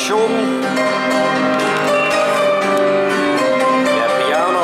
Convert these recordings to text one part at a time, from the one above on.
Station. De piano.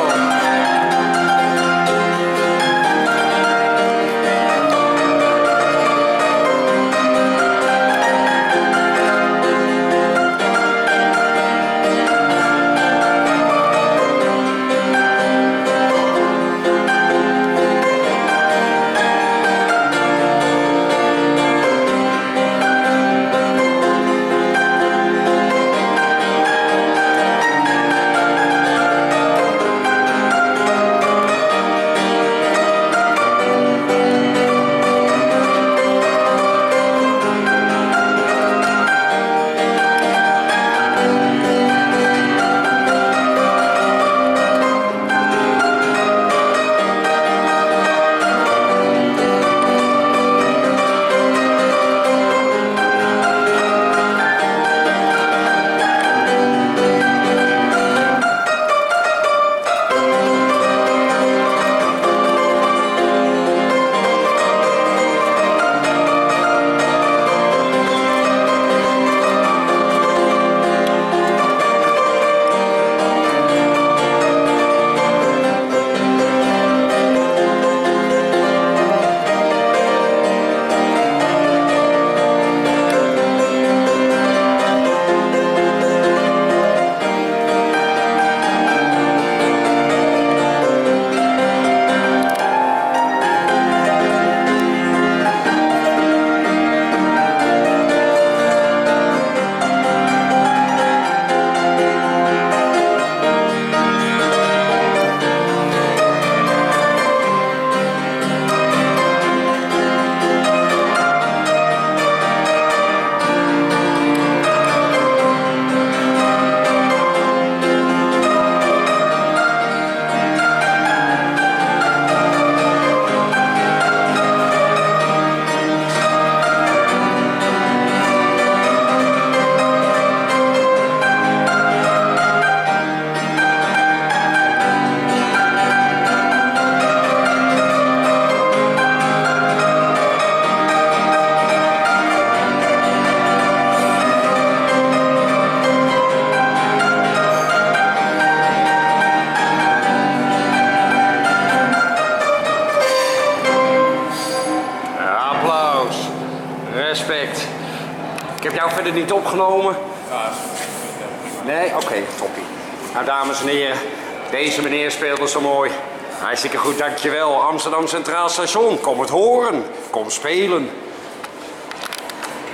Respect. Ik heb jou verder niet opgenomen. Nee? Oké, toppie. Nou, dames en heren, deze meneer speelde zo mooi. Hartstikke goed, dankjewel. Amsterdam Centraal Station, kom het horen. Kom spelen.